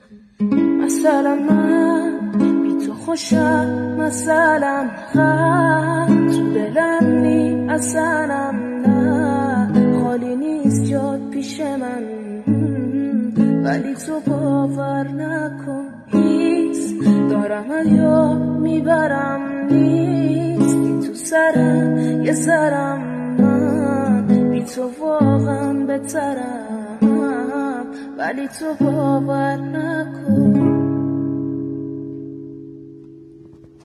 مثلا من بی تو خوشم، مثلا خط تو دلم نی، اصلا نه خالی نیست جاد پیش من، ولی تو باور نکن هیچ دارم یا میبرم نیستی تو سرم یه سرم، من بی تو واقعا بهترم، ولی تو باور نکن.